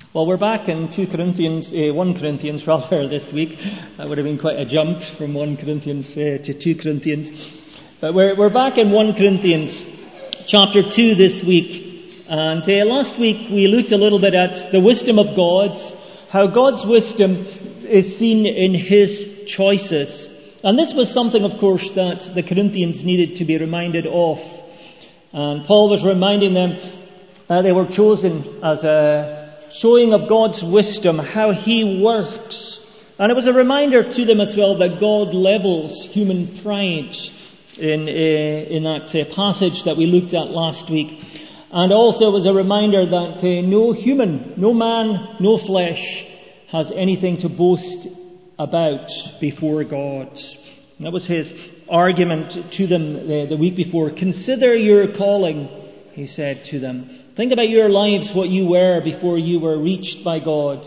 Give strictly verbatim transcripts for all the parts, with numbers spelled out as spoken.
Well, we're back in two Corinthians, uh, one Corinthians rather, this week. That would have been quite a jump from one Corinthians uh, to two Corinthians. But we're, we're back in one Corinthians, chapter two this week. And uh, last week we looked a little bit at the wisdom of God, how God's wisdom is seen in His choices. And this was something, of course, that the Corinthians needed to be reminded of. And Paul was reminding them that they were chosen as a showing of God's wisdom, how He works. And it was a reminder to them as well that God levels human pride in, uh, in that uh, passage that we looked at last week. And also it was a reminder that uh, no human, no man, no flesh has anything to boast about before God. And that was his argument to them uh, the week before. Consider your calling, he said to them. Think about your lives, what you were before you were reached by God.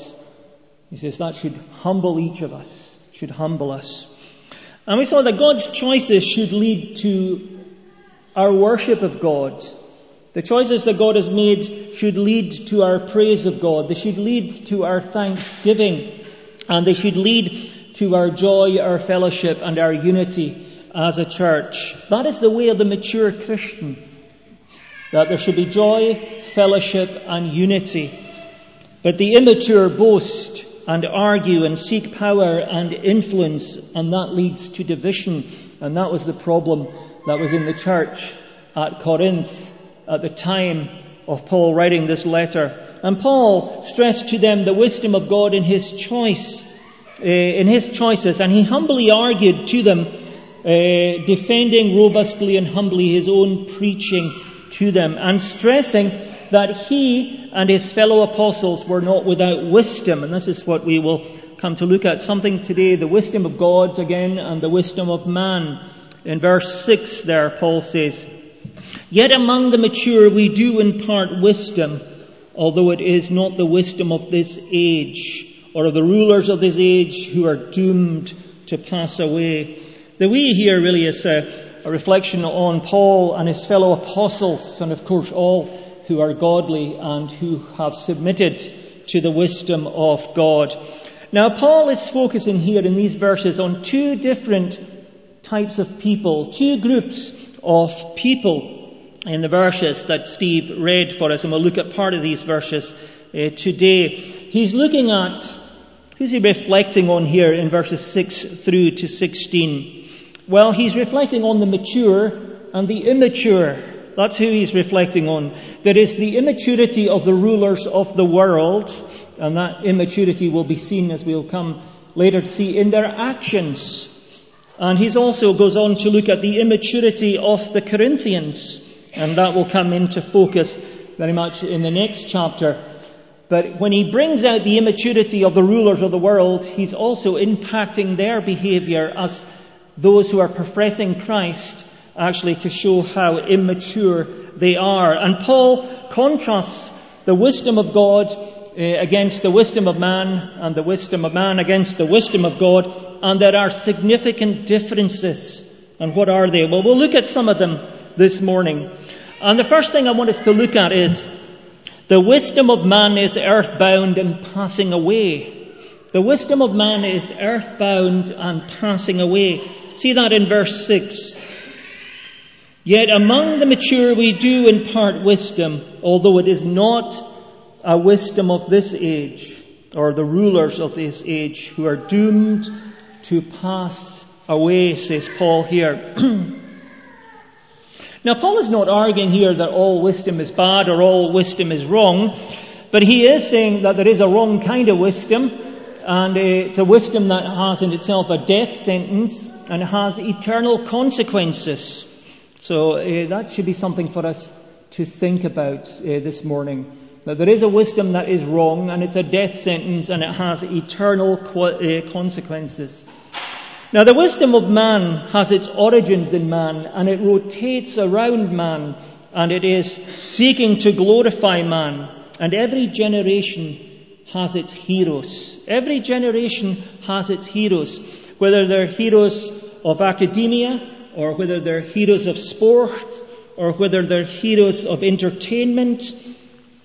He says that should humble each of us, should humble us. And we saw that God's choices should lead to our worship of God. The choices that God has made should lead to our praise of God. They should lead to our thanksgiving. And they should lead to our joy, our fellowship, and our unity as a church. That is the way of the mature Christian. That there should be joy, fellowship, and unity. But the immature boast and argue and seek power and influence, and that leads to division. And that was the problem that was in the church at Corinth at the time of Paul writing this letter. And Paul stressed to them the wisdom of God in his choice, uh, in his choices, and he humbly argued to them, uh, defending robustly and humbly his own preaching to them, and stressing that he and his fellow apostles were not without wisdom. And this is what we will come to look at something today, the wisdom of God again and the wisdom of man. In verse six there, Paul says, "Yet among the mature we do impart wisdom, although it is not the wisdom of this age, or of the rulers of this age who are doomed to pass away." The we here really is a A reflection on Paul and his fellow apostles, and of course all who are godly and who have submitted to the wisdom of God. Now Paul is focusing here in these verses on two different types of people, two groups of people in the verses that Steve read for us, and we'll look at part of these verses uh, today. He's looking at, who's he reflecting on here in verses six through to sixteen? Well, he's reflecting on the mature and the immature. That's who he's reflecting on. There is the immaturity of the rulers of the world, and that immaturity will be seen, as we'll come later to see, in their actions. And he also goes on to look at the immaturity of the Corinthians, and that will come into focus very much in the next chapter. But when he brings out the immaturity of the rulers of the world, he's also impacting their behavior as those who are professing Christ, actually to show how immature they are. And Paul contrasts the wisdom of God uh, against the wisdom of man, and the wisdom of man against the wisdom of God, and there are significant differences. And what are they? Well, we'll look at some of them this morning. And the first thing I want us to look at is the wisdom of man is earthbound and passing away. The wisdom of man is earthbound and passing away. See that in verse six. "Yet among the mature we do impart wisdom, although it is not a wisdom of this age, or the rulers of this age, who are doomed to pass away," says Paul here. Now, Paul is not arguing here that all wisdom is bad or all wisdom is wrong, but he is saying that there is a wrong kind of wisdom, and it's a wisdom that has in itself a death sentence and has eternal consequences. So uh, that should be something for us to think about uh, this morning. That there is a wisdom that is wrong, and it's a death sentence, and it has eternal qu- uh, consequences. Now, the wisdom of man has its origins in man, and it rotates around man, and it is seeking to glorify man. And every generation has its heroes. Every generation has its heroes. Whether they're heroes of academia, or whether they're heroes of sport, or whether they're heroes of entertainment,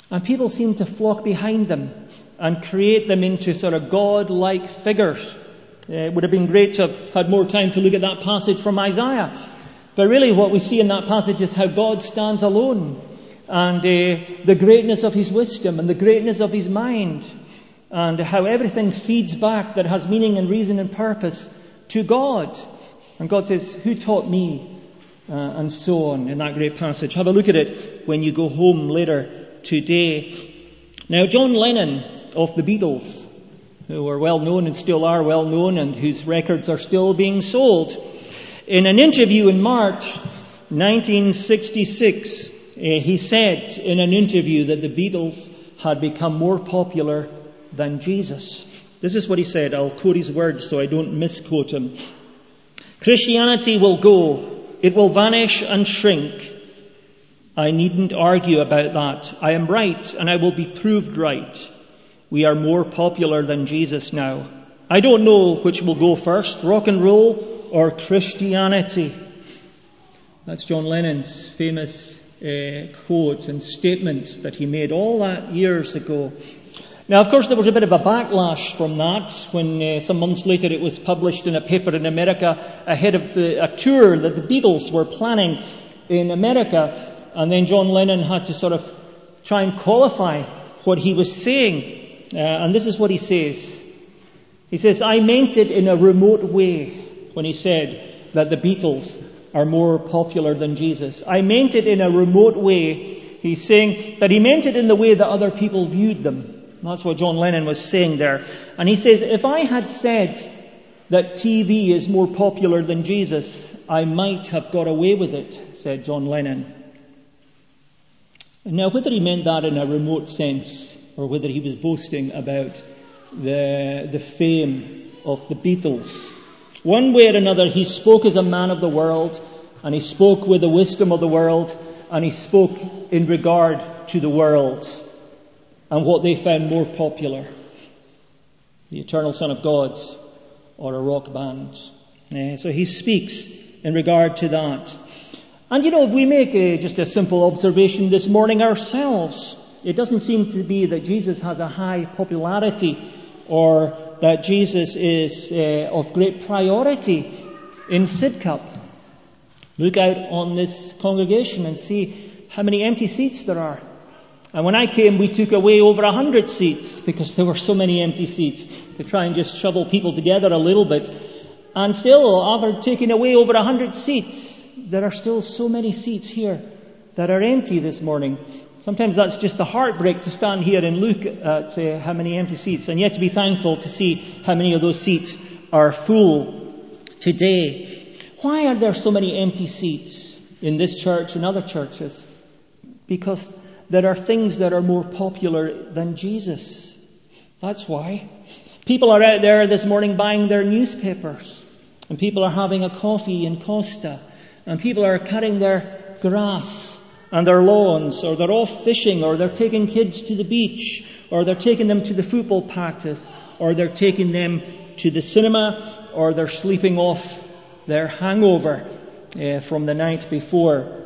And people seem to flock behind them and create them into sort of God-like figures. Uh, it would have been great to have had more time to look at that passage from Isaiah. But really what we see in that passage is how God stands alone, and uh, the greatness of his wisdom and the greatness of his mind, and how everything feeds back that has meaning and reason and purpose to God. And God says, who taught me? Uh, and so on in that great passage. Have a look at it when you go home later today. Now, John Lennon of the Beatles, who were well known and still are well known, and whose records are still being sold, in an interview in March nineteen sixty-six, uh, he said in an interview that the Beatles had become more popular than Jesus. This is what he said. I'll quote his words so I don't misquote him. Christianity will go. It will vanish and shrink. I needn't argue about that. I am right, and I will be proved right. We are more popular than Jesus now. I don't know which will go first, rock and roll or Christianity. That's John Lennon's famous uh, quote and statement that he made all that years ago. Now, of course, there was a bit of a backlash from that when uh, some months later it was published in a paper in America ahead of the, a tour that the Beatles were planning in America. And then John Lennon had to sort of try and qualify what he was saying. Uh, and this is what he says. He says, I meant it in a remote way when he said that the Beatles are more popular than Jesus. I meant it in a remote way. He's saying that he meant it in the way that other people viewed them. That's what John Lennon was saying there. And he says, if I had said that T V is more popular than Jesus, I might have got away with it, said John Lennon. Now, whether he meant that in a remote sense, or whether he was boasting about the, the fame of the Beatles, one way or another, he spoke as a man of the world, and he spoke with the wisdom of the world, and he spoke in regard to the world and what they found more popular, the Eternal Son of God or a rock band. Uh, so he speaks in regard to that. And you know, if we make a, just a simple observation this morning ourselves, it doesn't seem to be that Jesus has a high popularity or that Jesus is uh, of great priority in Sidcup. Look out on this congregation and see how many empty seats there are. And when I came, we took away over a hundred seats because there were so many empty seats to try and just shovel people together a little bit. And still, after taking away over a hundred seats, there are still so many seats here that are empty this morning. Sometimes that's just the heartbreak to stand here and look at uh, how many empty seats, and yet to be thankful to see how many of those seats are full today. Why are there so many empty seats in this church and other churches? Because there are things that are more popular than Jesus. That's why. People are out there this morning buying their newspapers, and people are having a coffee in Costa, and people are cutting their grass and their lawns, or they're off fishing, or they're taking kids to the beach, or they're taking them to the football practice, or they're taking them to the cinema, or they're sleeping off their hangover uh, from the night before.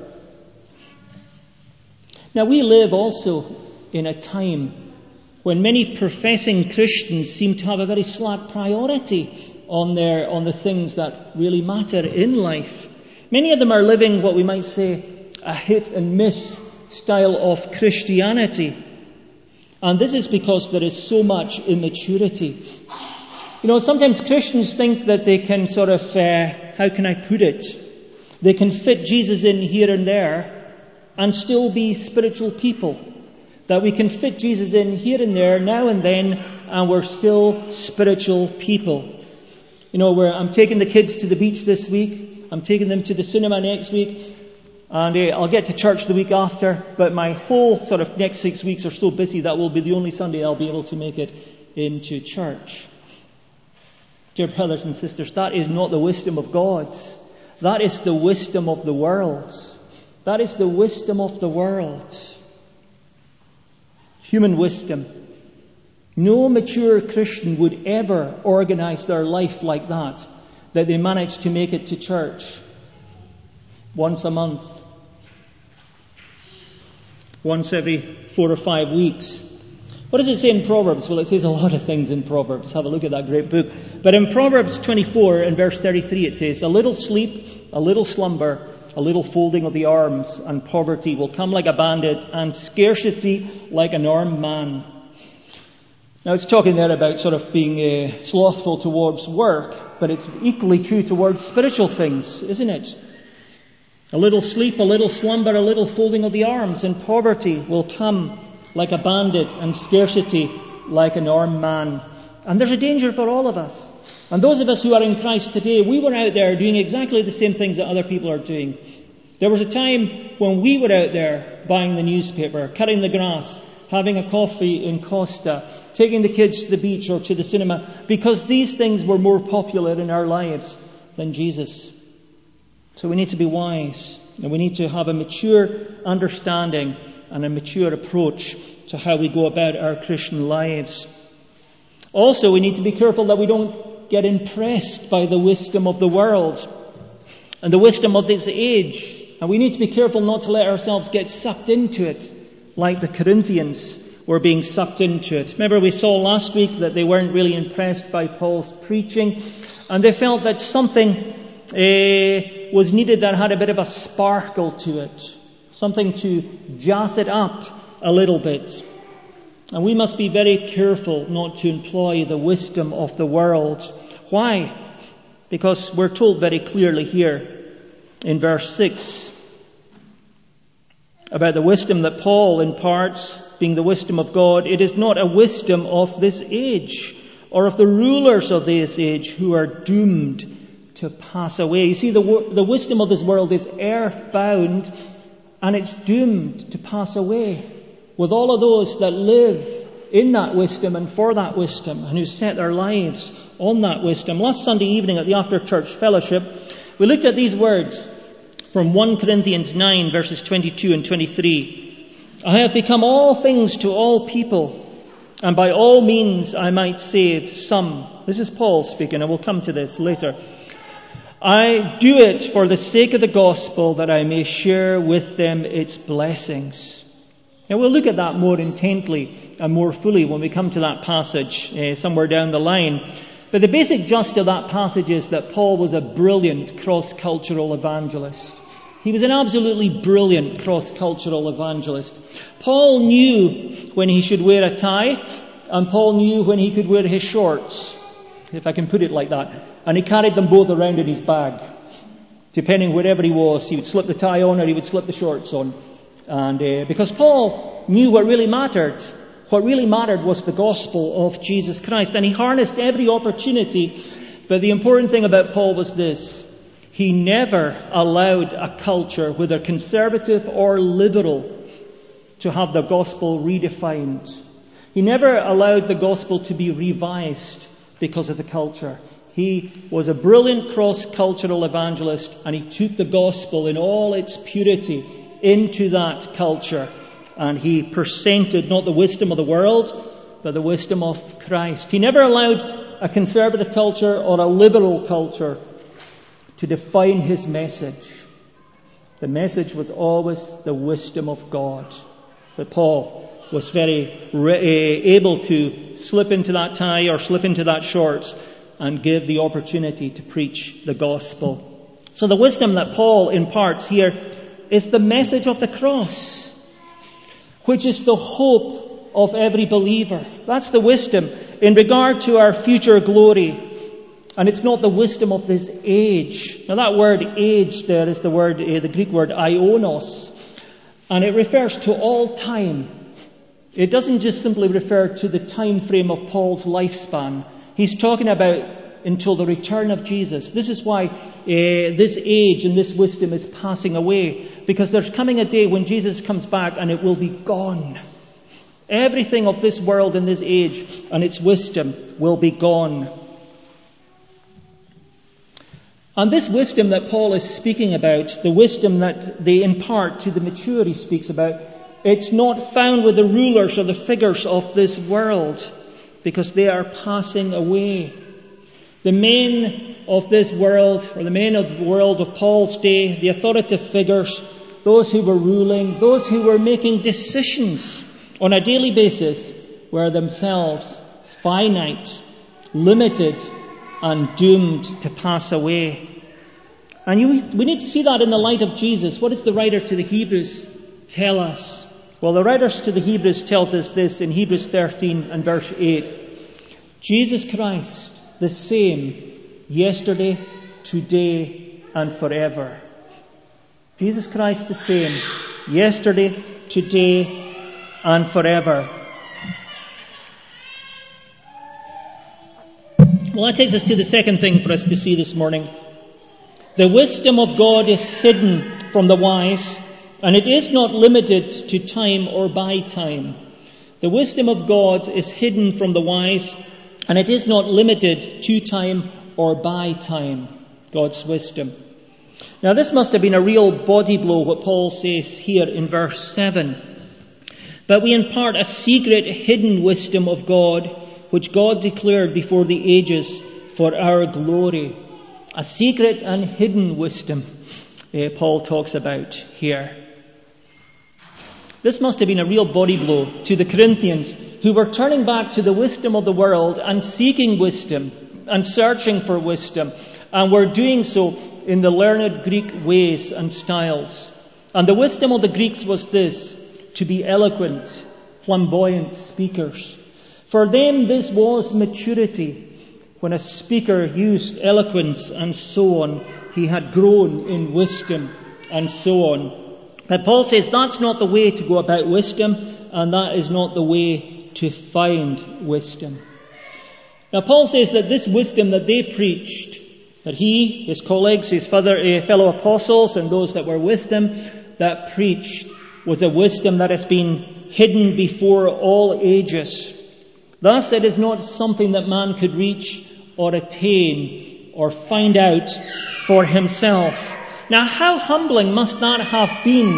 Now, we live also in a time when many professing Christians seem to have a very slack priority on their on the things that really matter in life. Many of them are living what we might say a hit and miss style of Christianity. And this is because there is so much immaturity. You know, sometimes Christians think that they can sort of, uh, how can I put it? They can fit Jesus in here and there and still be spiritual people. That we can fit Jesus in here and there, now and then, and we're still spiritual people. You know, where I'm taking the kids to the beach this week, I'm taking them to the cinema next week, and uh, I'll get to church the week after, but my whole sort of next six weeks are so busy that will be the only Sunday I'll be able to make it into church. Dear brothers and sisters, that is not the wisdom of God. That is the wisdom of the world. That is the wisdom of the world. Human wisdom. No mature Christian would ever organize their life like that, that they manage to make it to church once a month. once every four or five weeks. What does it say in Proverbs? Well, it says a lot of things in Proverbs. Have a look at that great book. But in Proverbs twenty-four and verse thirty-three it says, "A little sleep, a little slumber, a little folding of the arms, and poverty will come like a bandit, and scarcity like an armed man." Now it's talking there about sort of being uh, slothful towards work, but it's equally true towards spiritual things, isn't it? A little sleep, a little slumber, a little folding of the arms, and poverty will come like a bandit, and scarcity like an armed man. And there's a danger for all of us. And those of us who are in Christ today, we were out there doing exactly the same things that other people are doing. There was a time when we were out there buying the newspaper, cutting the grass, having a coffee in Costa, taking the kids to the beach or to the cinema, because these things were more popular in our lives than Jesus. So we need to be wise, and we need to have a mature understanding and a mature approach to how we go about our Christian lives. Also, we need to be careful that we don't get impressed by the wisdom of the world and the wisdom of this age. And we need to be careful not to let ourselves get sucked into it, like the Corinthians were being sucked into it. Remember, we saw last week that they weren't really impressed by Paul's preaching, and they felt that something uh, was needed that had a bit of a sparkle to it, something to jazz it up a little bit. And we must be very careful not to employ the wisdom of the world. Why? Because we're told very clearly here in verse six about the wisdom that Paul imparts, being the wisdom of God. It is not a wisdom of this age or of the rulers of this age who are doomed to pass away. You see, the, the wisdom of this world is earthbound, and it's doomed to pass away, with all of those that live in that wisdom and for that wisdom, and who set their lives on that wisdom. Last Sunday evening at the after-church fellowship, we looked at these words from First Corinthians nine, verses twenty-two and twenty-three. "I have become all things to all people, and by all means I might save some." This is Paul speaking, and we'll come to this later. "I do it for the sake of the gospel, that I may share with them its blessings." Now we'll look at that more intently and more fully when we come to that passage uh, somewhere down the line. But the basic gist of that passage is that Paul was a brilliant cross-cultural evangelist. He was an absolutely brilliant cross-cultural evangelist. Paul knew when he should wear a tie, and Paul knew when he could wear his shorts, if I can put it like that. And he carried them both around in his bag. Depending wherever he was, he would slip the tie on or he would slip the shorts on. And uh, because Paul knew what really mattered, what really mattered was the gospel of Jesus Christ. And he harnessed every opportunity. But the important thing about Paul was this: he never allowed a culture, whether conservative or liberal, to have the gospel redefined. He never allowed the gospel to be revised because of the culture. He was a brilliant cross-cultural evangelist, and he took the gospel in all its purity into that culture. And he presented not the wisdom of the world, but the wisdom of Christ. He never allowed a conservative culture or a liberal culture to define his message. The message was always the wisdom of God. But Paul was very re- able to slip into that tie or slip into that shorts and give the opportunity to preach the gospel. So the wisdom that Paul imparts here is the message of the cross, which is the hope of every believer. That's the wisdom in regard to our future glory. And it's not the wisdom of this age. Now that word age there is the word, uh, the Greek word ionos. And it refers to all time. It doesn't just simply refer to the time frame of Paul's lifespan. He's talking about until the return of Jesus. This is why uh, this age and this wisdom is passing away. Because there's coming a day when Jesus comes back and it will be gone. Everything of this world and this age and its wisdom will be gone. And this wisdom that Paul is speaking about, the wisdom that they impart to the mature he speaks about, it's not found with the rulers or the figures of this world, because they are passing away. The men of this world, or the men of the world of Paul's day, the authoritative figures, those who were ruling, those who were making decisions on a daily basis were themselves finite, limited, and doomed to pass away. And you, we need to see that in the light of Jesus. What does the writer to the Hebrews tell us? Well, the writer to the Hebrews tells us this in Hebrews thirteen and verse eight. Jesus Christ, the same, yesterday, today, and forever. Jesus Christ the same, yesterday, today, and forever. Well, that takes us to the second thing for us to see this morning. The wisdom of God is hidden from the wise, and it is not limited to time or by time. The wisdom of God is hidden from the wise, and it is not limited to time or by time. God's wisdom. Now, this must have been a real body blow, what Paul says here in verse seven. But we impart a secret, hidden wisdom of God, which God declared before the ages for our glory. A secret and hidden wisdom, uh, Paul talks about here. This must have been a real body blow to the Corinthians, who were turning back to the wisdom of the world and seeking wisdom and searching for wisdom, and were doing so in the learned Greek ways and styles. And the wisdom of the Greeks was this: to be eloquent, flamboyant speakers. For them this was maturity. When a speaker used eloquence and so on, he had grown in wisdom and so on. But Paul says that's not the way to go about wisdom, and that is not the way to find wisdom. Now Paul says that this wisdom that they preached, that he, his colleagues, his father, uh, fellow apostles, and those that were with them, that preached, was a wisdom that has been hidden before all ages. Thus it is not something that man could reach or attain or find out for himself. Now how humbling must that have been?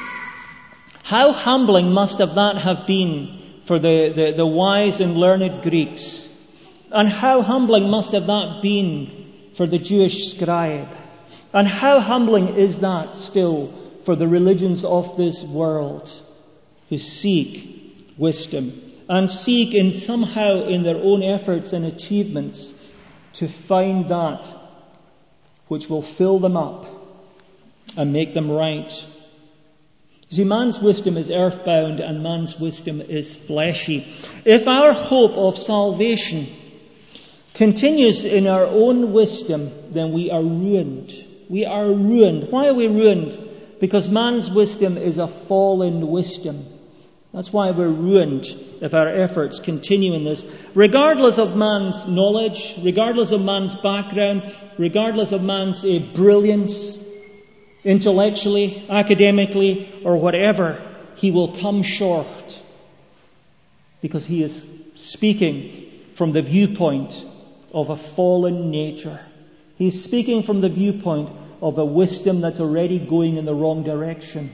How humbling must have that have been for the, the, the wise and learned Greeks? And how humbling must have that been for the Jewish scribe? And how humbling is that still for the religions of this world, who seek wisdom and seek in somehow in their own efforts and achievements to find that which will fill them up and make them right. You see, man's wisdom is earthbound and man's wisdom is fleshy. If our hope of salvation continues in our own wisdom, then we are ruined. We are ruined. Why are we ruined? Because man's wisdom is a fallen wisdom. That's why we're ruined if our efforts continue in this. Regardless of man's knowledge, regardless of man's background, regardless of man's uh, brilliance, intellectually, academically, or whatever, he will come short. Because he is speaking from the viewpoint of a fallen nature. He's speaking from the viewpoint of a wisdom that's already going in the wrong direction.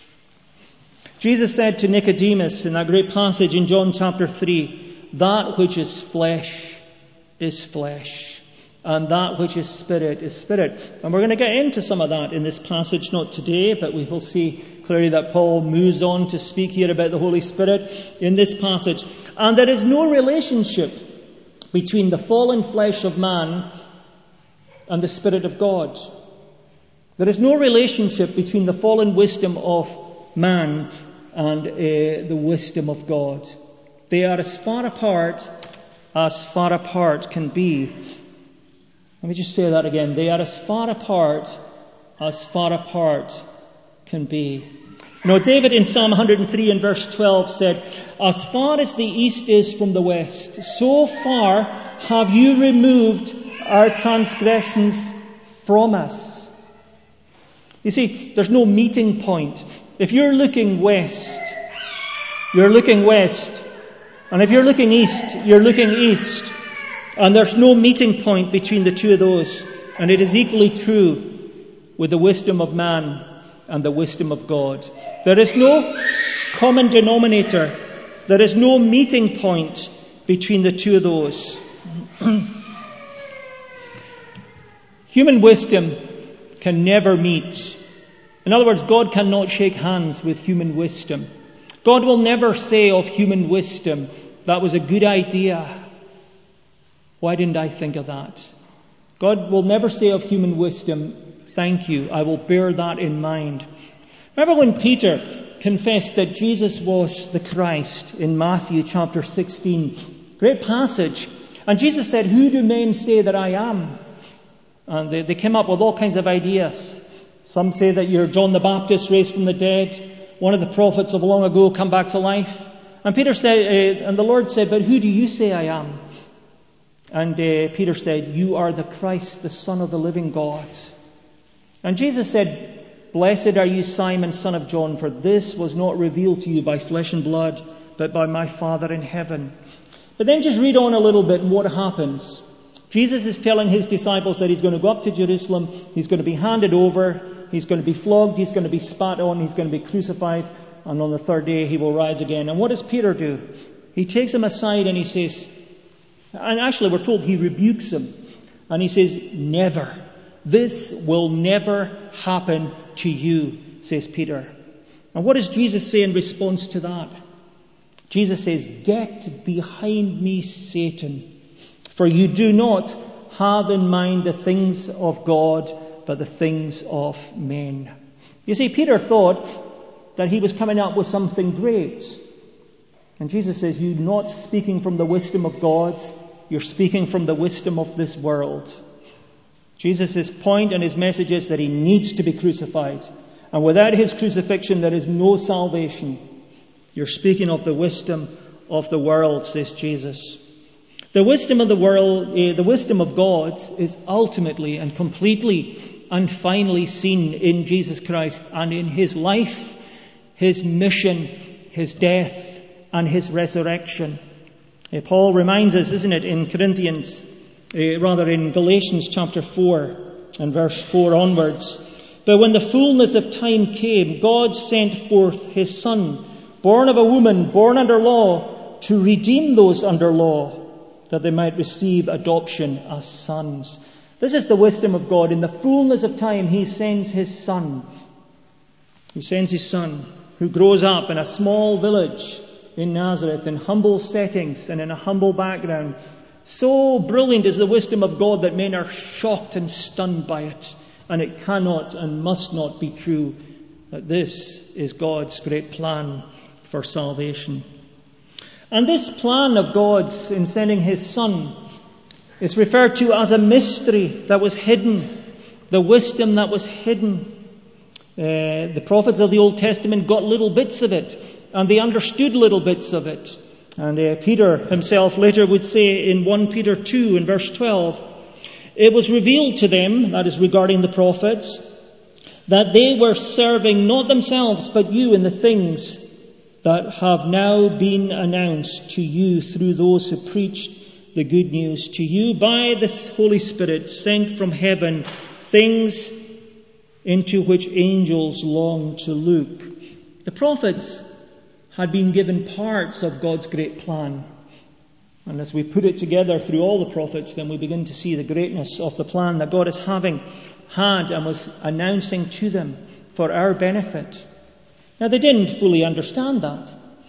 Jesus said to Nicodemus in that great passage in John chapter three, that which is flesh is flesh, and that which is spirit is spirit. And we're going to get into some of that in this passage, not today, but we will see clearly that Paul moves on to speak here about the Holy Spirit in this passage. And there is no relationship between the fallen flesh of man and the Spirit of God. There is no relationship between the fallen wisdom of man and uh, the wisdom of God. They are as far apart as far apart can be. Let me just say that again. They are as far apart as far apart can be. You know, David in Psalm one hundred three and verse twelve said, as far as the east is from the west, so far have you removed our transgressions from us. You see, there's no meeting point. If you're looking west, you're looking west. And if you're looking east, you're looking east. And there's no meeting point between the two of those. And it is equally true with the wisdom of man and the wisdom of God. There is no common denominator. There is no meeting point between the two of those. Human wisdom can never meet In other words, God cannot shake hands with human wisdom. God will never say of human wisdom, that was a good idea. Why didn't I think of that? God will never say of human wisdom, thank you, I will bear that in mind. Remember when Peter confessed that Jesus was the Christ in Matthew chapter sixteen? Great passage. And Jesus said, who do men say that I am? And they, they came up with all kinds of ideas. Some say that you're John the Baptist raised from the dead. One of the prophets of long ago come back to life. And Peter said, uh, and the Lord said, but who do you say I am? And uh, Peter said, you are the Christ, the Son of the living God. And Jesus said, blessed are you, Simon, son of John, for this was not revealed to you by flesh and blood, but by my Father in heaven. But then just read on a little bit and what happens. Jesus is telling his disciples that he's going to go up to Jerusalem, he's going to be handed over, he's going to be flogged, he's going to be spat on, he's going to be crucified, and on the third day he will rise again. And what does Peter do? He takes him aside and he says, and actually we're told he rebukes him, and he says, never. This will never happen to you, says Peter. And what does Jesus say in response to that? Jesus says, get behind me, Satan. For you do not have in mind the things of God, but the things of men. You see, Peter thought that he was coming up with something great. And Jesus says, you're not speaking from the wisdom of God, you're speaking from the wisdom of this world. Jesus' point and his message is that he needs to be crucified. And without his crucifixion, there is no salvation. You're speaking of the wisdom of the world, says Jesus. The wisdom of the world, uh, the wisdom of God is ultimately and completely and finally seen in Jesus Christ and in his life, his mission, his death and his resurrection. Uh, Paul reminds us, isn't it, in Corinthians, uh, rather in Galatians chapter four and verse four onwards. But when the fullness of time came, God sent forth his Son, born of a woman, born under law, to redeem those under law, that they might receive adoption as sons. This is the wisdom of God. In the fullness of time, he sends his Son. He sends his Son, who grows up in a small village in Nazareth, in humble settings and in a humble background. So brilliant is the wisdom of God that men are shocked and stunned by it. And it cannot and must not be true that this is God's great plan for salvation. And this plan of God's in sending his Son is referred to as a mystery that was hidden, the wisdom that was hidden. Uh, the prophets of the Old Testament got little bits of it, and they understood little bits of it. And uh, Peter himself later would say in First Peter two in verse twelve, it was revealed to them, that is regarding the prophets, that they were serving not themselves but you in the things that have now been announced to you through those who preached the good news to you by the Holy Spirit sent from heaven, things into which angels long to look. The prophets had been given parts of God's great plan. And as we put it together through all the prophets, then we begin to see the greatness of the plan that God is having had and was announcing to them for our benefit. Now, they didn't fully understand that,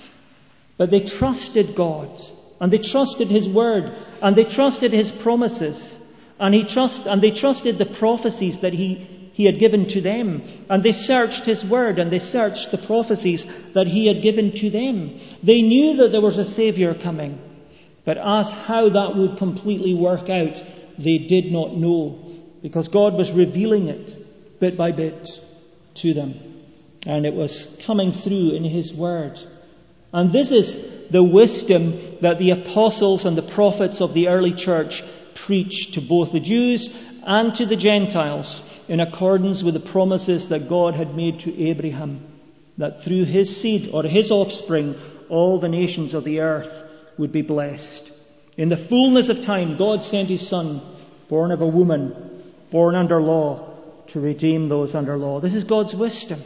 but they trusted God, and they trusted his word, and they trusted his promises, and he trust, and they trusted the prophecies that he, he had given to them, and they searched his word, and they searched the prophecies that he had given to them. They knew that there was a Savior coming, but as how that would completely work out, they did not know, because God was revealing it bit by bit to them. And it was coming through in his word. And this is the wisdom that the apostles and the prophets of the early church preached to both the Jews and to the Gentiles in accordance with the promises that God had made to Abraham, that through his seed or his offspring all the nations of the earth would be blessed. In the fullness of time, God sent his Son, born of a woman, born under law, to redeem those under law. This is God's wisdom.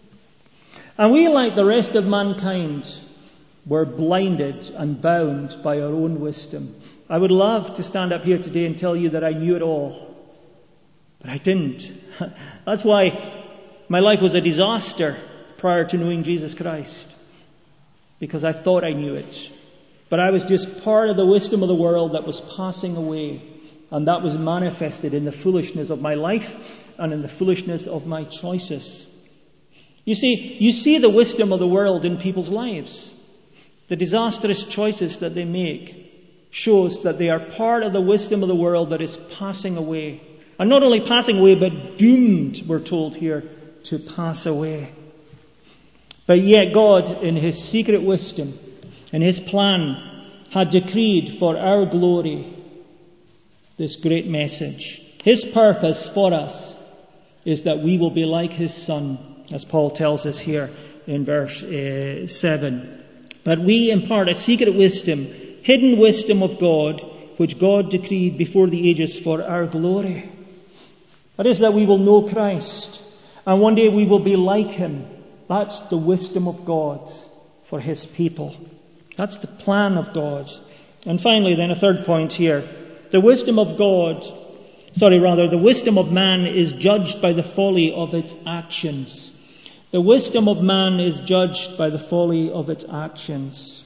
And we, like the rest of mankind, were blinded and bound by our own wisdom. I would love to stand up here today and tell you that I knew it all. But I didn't. That's why My life was a disaster prior to knowing Jesus Christ, because I thought I knew it. But I was just part of the wisdom of the world that was passing away, and that was manifested in the foolishness of my life and in the foolishness of my choices. You see, you see the wisdom of the world in people's lives. The disastrous choices that they make shows that they are part of the wisdom of the world that is passing away. And not only passing away, but doomed, we're told here, to pass away. But yet God, in His secret wisdom, in His plan, had decreed for our glory this great message. His purpose for us is that we will be like His Son, as Paul tells us here in verse uh, seven. But we impart a secret wisdom, hidden wisdom of God, which God decreed before the ages for our glory. That is, that we will know Christ, and one day we will be like Him. That's the wisdom of God for His people. That's the plan of God. And finally, then, a third point here. The wisdom of God, sorry, rather, the wisdom of man is judged by the folly of its actions. The wisdom of man is judged by the folly of its actions.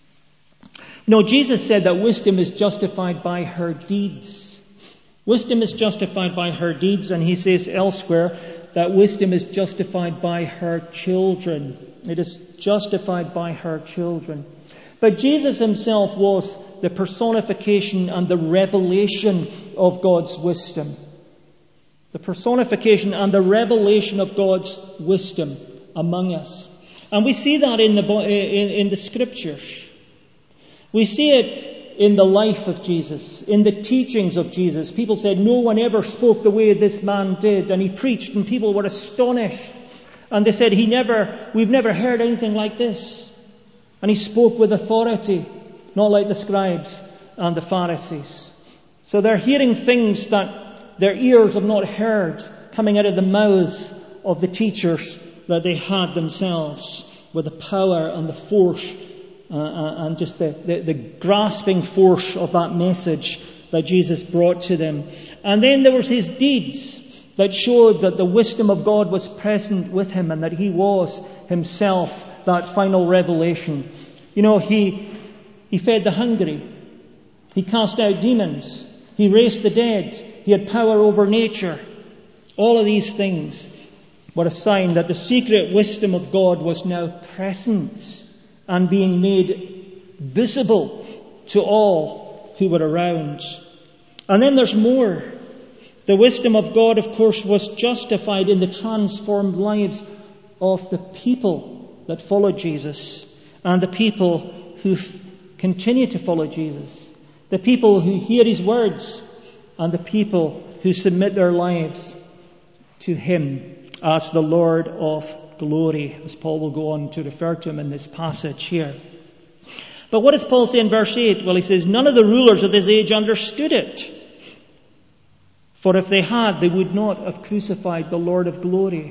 No, Jesus said that wisdom is justified by her deeds. Wisdom is justified by her deeds, and He says elsewhere that wisdom is justified by her children. It is justified by her children. But Jesus Himself was the personification and the revelation of God's wisdom. The personification and the revelation of God's wisdom among us. And we see that in the, in, in the Scriptures. We see it in the life of Jesus, in the teachings of Jesus. People said, no one ever spoke the way this man did. And He preached and people were astonished. And they said, he never, we've never heard anything like this. And He spoke with authority, not like the scribes and the Pharisees. So they're hearing things that their ears have not heard coming out of the mouths of the teachers that they had themselves, with the power and the force uh, and just the, the, the grasping force of that message that Jesus brought to them. And then there was His deeds that showed that the wisdom of God was present with Him and that He was Himself that final revelation. You know, He, he fed the hungry. He cast out demons. He raised the dead. He had power over nature. All of these things were a sign that the secret wisdom of God was now present and being made visible to all who were around. And then there's more. The wisdom of God, of course, was justified in the transformed lives of the people that followed Jesus and the people who f- continue to follow Jesus, the people who hear His words, and the people who submit their lives to Him as the Lord of glory, as Paul will go on to refer to Him in this passage here. But what does Paul say in verse eight? Well, he says, none of the rulers of this age understood it. For if they had, they would not have crucified the Lord of glory.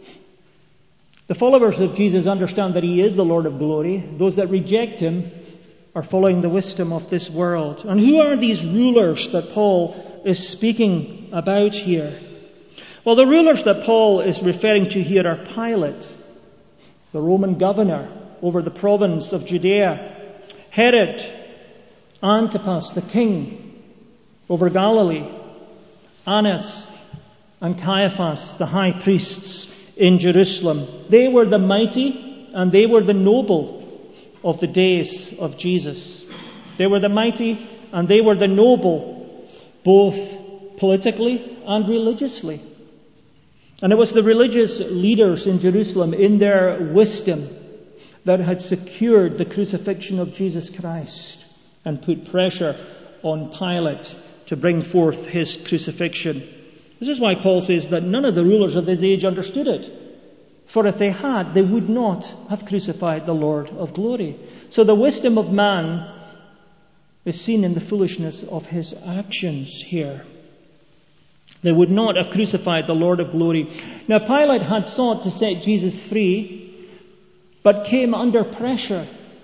The followers of Jesus understand that He is the Lord of glory. Those that reject Him are following the wisdom of this world. And who are these rulers that Paul is speaking about here? Well, the rulers that Paul is referring to here are Pilate, the Roman governor over the province of Judea, Herod, Antipas, the king over Galilee, Annas and Caiaphas, the high priests in Jerusalem. They were the mighty and they were the noble of the days of Jesus. They were the mighty and they were the noble, both politically and religiously. And it was the religious leaders in Jerusalem, in their wisdom, that had secured the crucifixion of Jesus Christ and put pressure on Pilate to bring forth His crucifixion. This is why Paul says that none of the rulers of this age understood it. For if they had, they would not have crucified the Lord of glory. So the wisdom of man is seen in the foolishness of his actions here. They would not have crucified the Lord of glory. Now Pilate had sought to set Jesus free, but came under pressure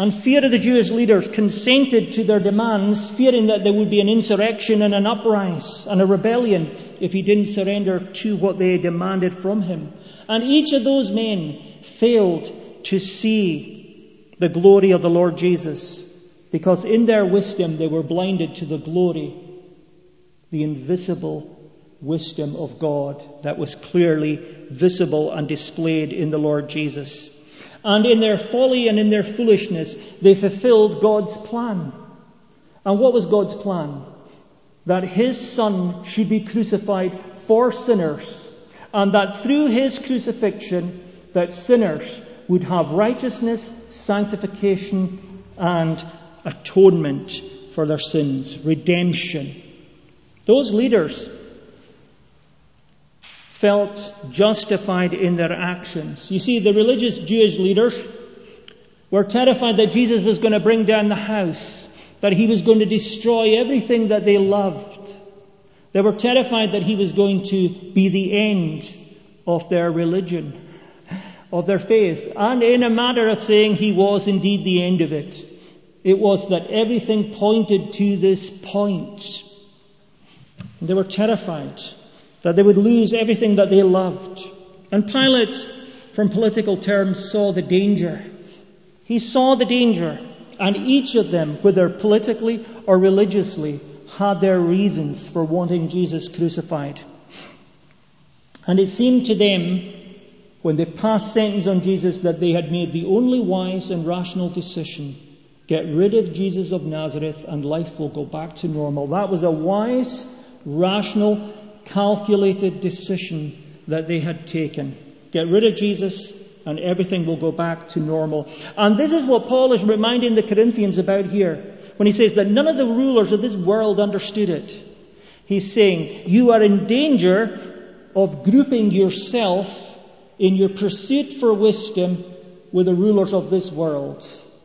and fear of the Jewish leaders, consented to their demands, fearing that there would be an insurrection and an uprising and a rebellion if he didn't surrender to what they demanded from him. And each of those men failed to see the glory of the Lord Jesus, because in their wisdom they were blinded to the glory, the invisible wisdom of God that was clearly visible and displayed in the Lord Jesus. And in their folly and in their foolishness, they fulfilled God's plan. And what was God's plan? That his Son should be crucified for sinners, and that through his crucifixion, that sinners would have righteousness, sanctification, and atonement for their sins, redemption. Those leaders felt justified in their actions. You see, the religious Jewish leaders were terrified that Jesus was going to bring down the house, that he was going to destroy everything that they loved. They were terrified that he was going to be the end of their religion, of their faith. And in a matter of saying, he was indeed the end of it. It was that everything pointed to this point. And they were terrified that they would lose everything that they loved. And Pilate, from political terms, saw the danger. He saw the danger. And each of them, whether politically or religiously, had their reasons for wanting Jesus crucified. And it seemed to them, when they passed sentence on Jesus, that they had made the only wise and rational decision. Get rid of Jesus of Nazareth and life will go back to normal. That was a wise, rational, calculated decision that they had taken. Get rid of Jesus and everything will go back to normal. And this is what Paul is reminding the Corinthians about here, when he says that none of the rulers of this world understood it. He's saying, you are in danger of grouping yourself in your pursuit for wisdom with the rulers of this world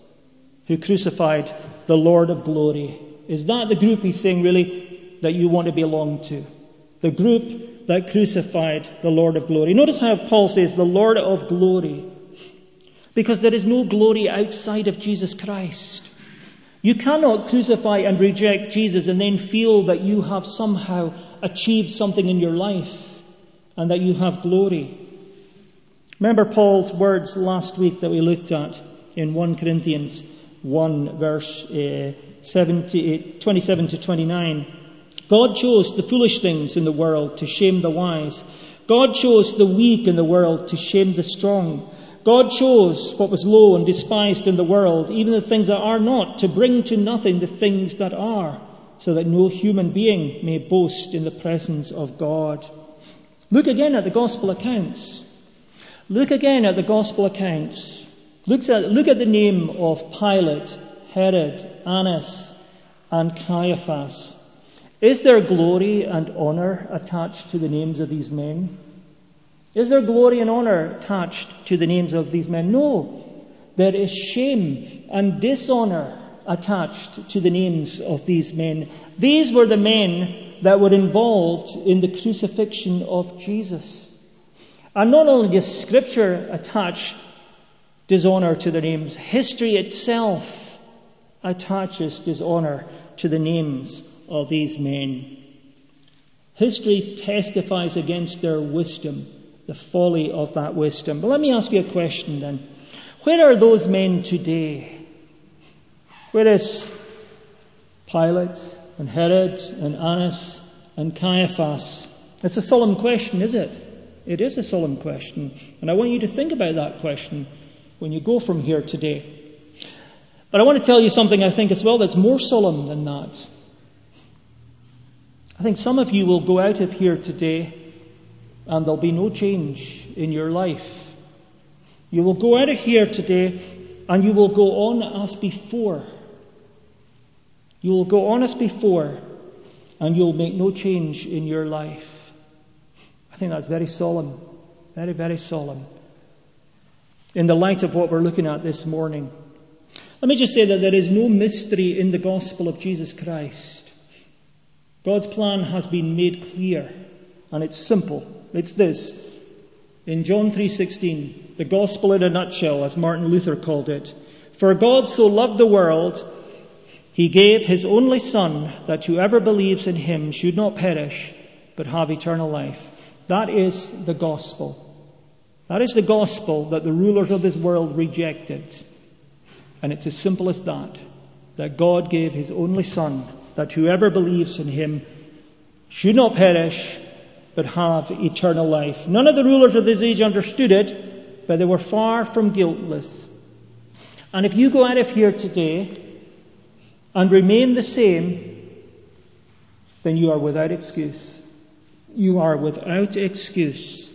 who crucified the Lord of glory. Is that the group he's saying really that you want to belong to? The group that crucified the Lord of glory. Notice how Paul says the Lord of glory, because there is no glory outside of Jesus Christ. You cannot crucify and reject Jesus and then feel that you have somehow achieved something in your life and that you have glory. Remember Paul's words last week that we looked at in First Corinthians one, verse uh, twenty-seven to twenty-nine. God chose the foolish things in the world to shame the wise. God chose the weak in the world to shame the strong. God chose what was low and despised in the world, even the things that are not, to bring to nothing the things that are, so that no human being may boast in the presence of God. Look again at the gospel accounts. Look again at the gospel accounts. Look at, look at the name of Pilate, Herod, Annas, and Caiaphas. Is there glory and honor attached to the names of these men? Is there glory and honor attached to the names of these men? No. There is shame and dishonor attached to the names of these men. These were the men that were involved in the crucifixion of Jesus. And not only does Scripture attach dishonor to their names, history itself attaches dishonor to the names of these men. History testifies against their wisdom, the folly of that wisdom. But let me ask you a question then. Where are those men today? Where is Pilate and Herod and Annas and Caiaphas? It's a solemn question, is it? It is a solemn question. And I want you to think about that question when you go from here today. But I want to tell you something I think as well that's more solemn than that. I think some of you will go out of here today and there'll be no change in your life. You will go out of here today and you will go on as before. You will go on as before and you'll make no change in your life. I think that's very solemn. Very, very solemn. In the light of what we're looking at this morning. Let me just say that there is no mystery in the gospel of Jesus Christ. God's plan has been made clear, and it's simple. It's this. In John three sixteen, the gospel in a nutshell, as Martin Luther called it, For God so loved the world, he gave his only Son, that whoever believes in him should not perish, but have eternal life. That is the gospel. That is the gospel that the rulers of this world rejected. And it's as simple as that. That God gave his only Son, that whoever believes in him should not perish, but have eternal life. None of the rulers of this age understood it, but they were far from guiltless. And if you go out of here today and remain the same, then you are without excuse. You are without excuse.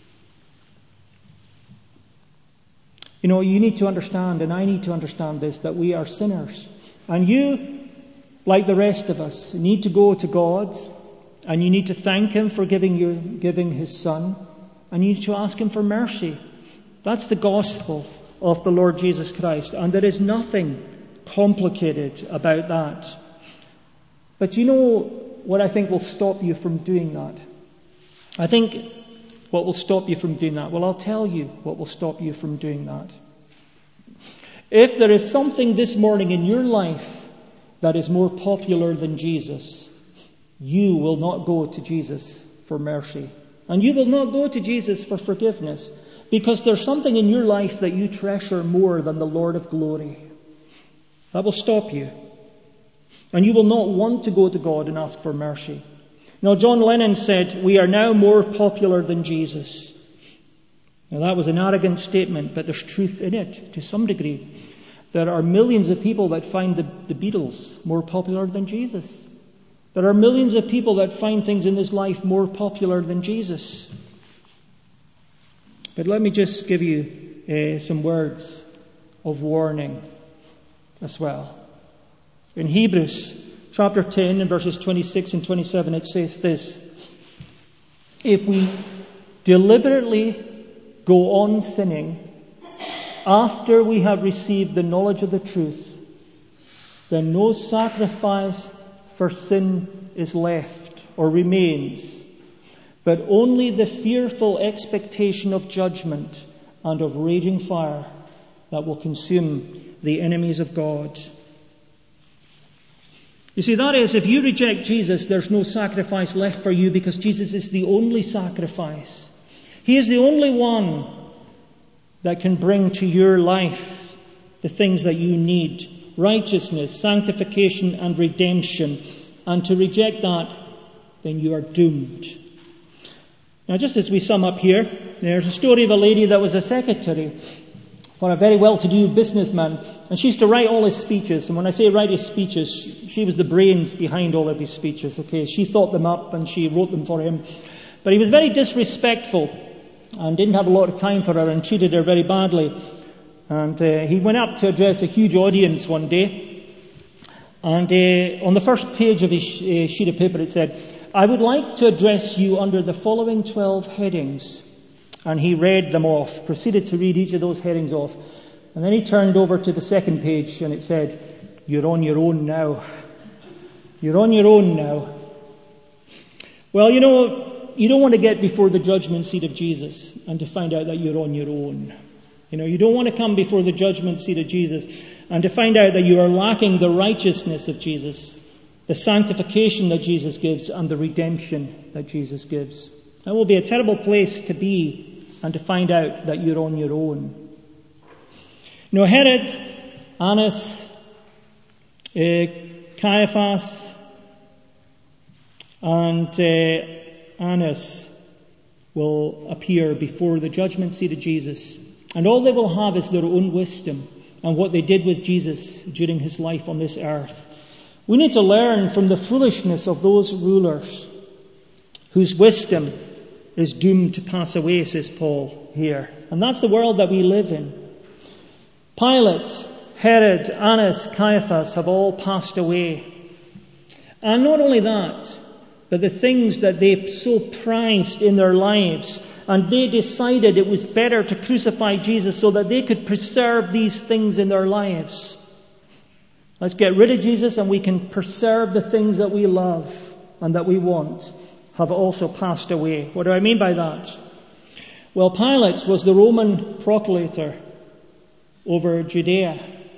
You know, you need to understand, and I need to understand this, that we are sinners. And you, like the rest of us, need to go to God, and you need to thank him for giving you, giving his Son, and you need to ask him for mercy. That's the gospel of the Lord Jesus Christ, and there is nothing complicated about that. But you know what I think will stop you from doing that? I think what will stop you from doing that? Well, I'll tell you what will stop you from doing that. If there is something this morning in your life that is more popular than Jesus, you will not go to Jesus for mercy. And you will not go to Jesus for forgiveness, because there's something in your life that you treasure more than the Lord of glory. That will stop you. And you will not want to go to God and ask for mercy. Now, John Lennon said, "We are now more popular than Jesus." Now, that was an arrogant statement, but there's truth in it to some degree. There are millions of people that find the, the Beatles more popular than Jesus. There are millions of people that find things in this life more popular than Jesus. But let me just give you uh, some words of warning as well. In Hebrews chapter ten and verses twenty-six and twenty-seven, it says this: "If we deliberately go on sinning after we have received the knowledge of the truth, then no sacrifice for sin is left or remains, but only the fearful expectation of judgment and of raging fire that will consume the enemies of God." You see, that is, if you reject Jesus, there's no sacrifice left for you, because Jesus is the only sacrifice. He is the only one that can bring to your life the things that you need: righteousness, sanctification, and redemption. And to reject that, then you are doomed. Now, just as we sum up here, there's a story of a lady that was a secretary for a very well-to-do businessman, and she used to write all his speeches. And when I say write his speeches, she was the brains behind all of his speeches. Okay, she thought them up and she wrote them for him. But he was very disrespectful and didn't have a lot of time for her and treated her very badly. And uh, he went up to address a huge audience one day. And uh, on the first page of his uh, sheet of paper it said, "I would like to address you under the following twelve headings." And he read them off, proceeded to read each of those headings off. And then he turned over to the second page and it said, "You're on your own now. You're on your own now." Well, you know, you don't want to get before the judgment seat of Jesus and to find out that you're on your own. You know, you don't want to come before the judgment seat of Jesus and to find out that you are lacking the righteousness of Jesus, the sanctification that Jesus gives, and the redemption that Jesus gives. That will be a terrible place to be, and to find out that you're on your own. You know, Herod, Annas, uh, Caiaphas, and uh, Annas will appear before the judgment seat of Jesus. And all they will have is their own wisdom and what they did with Jesus during his life on this earth. We need to learn from the foolishness of those rulers whose wisdom is doomed to pass away, says Paul here. And that's the world that we live in. Pilate, Herod, Annas, Caiaphas have all passed away. And not only that, but the things that they so prized in their lives, and they decided it was better to crucify Jesus so that they could preserve these things in their lives. Let's get rid of Jesus and we can preserve the things that we love and that we want, have also passed away. What do I mean by that? Well, Pilate was the Roman procurator over Judea.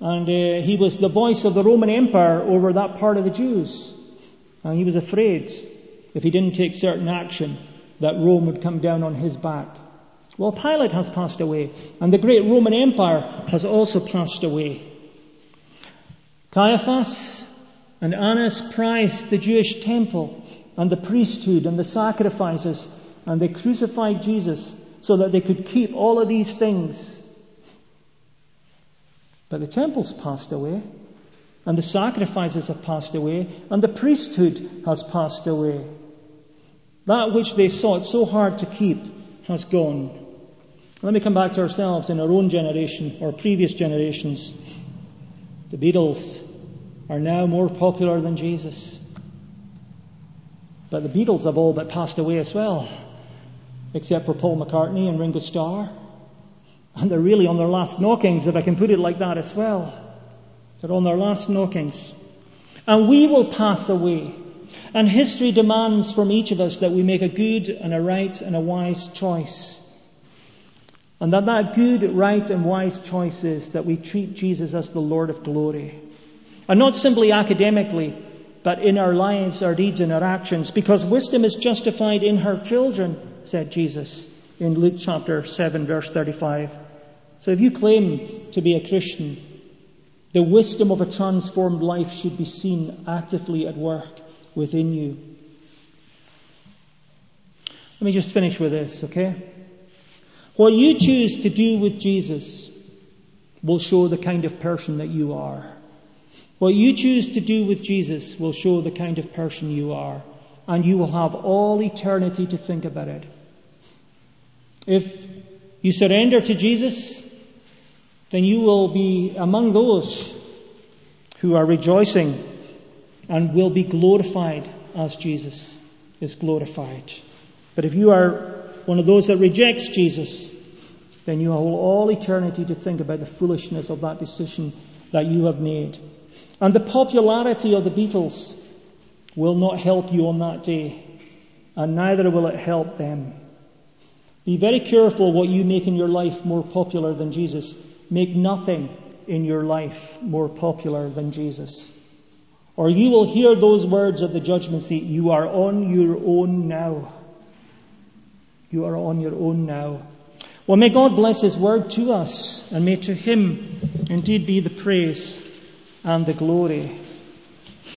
And uh, he was the voice of the Roman Empire over that part of the Jews. And he was afraid if he didn't take certain action that Rome would come down on his back. Well, Pilate has passed away, and the great Roman Empire has also passed away. Caiaphas and Annas prized the Jewish temple and the priesthood and the sacrifices, and they crucified Jesus so that they could keep all of these things. But the temple's passed away, and the sacrifices have passed away, and the priesthood has passed away. That which they sought so hard to keep has gone. Let me come back to ourselves in our own generation or previous generations. The Beatles are now more popular than Jesus. But the Beatles have all but passed away as well, except for Paul McCartney and Ringo Starr. And they're really on their last knockings, if I can put it like that as well. They're on their last knockings. And we will pass away. And history demands from each of us that we make a good and a right and a wise choice. And that that good, right and wise choice is that we treat Jesus as the Lord of glory. And not simply academically, but in our lives, our deeds and our actions. Because wisdom is justified in her children, said Jesus in Luke chapter seven, verse thirty-five. So if you claim to be a Christian, the wisdom of a transformed life should be seen actively at work within you. Let me just finish with this, okay? What you choose to do with Jesus will show the kind of person that you are. What you choose to do with Jesus will show the kind of person you are. And you will have all eternity to think about it. If you surrender to Jesus, then you will be among those who are rejoicing and will be glorified as Jesus is glorified. But if you are one of those that rejects Jesus, then you have all eternity to think about the foolishness of that decision that you have made. And the popularity of the Beatles will not help you on that day, and neither will it help them. Be very careful what you make in your life more popular than Jesus. Make nothing in your life more popular than Jesus. Or you will hear those words of the judgment seat, you are on your own now. You are on your own now. Well, may God bless His word to us, and may to Him indeed be the praise and the glory.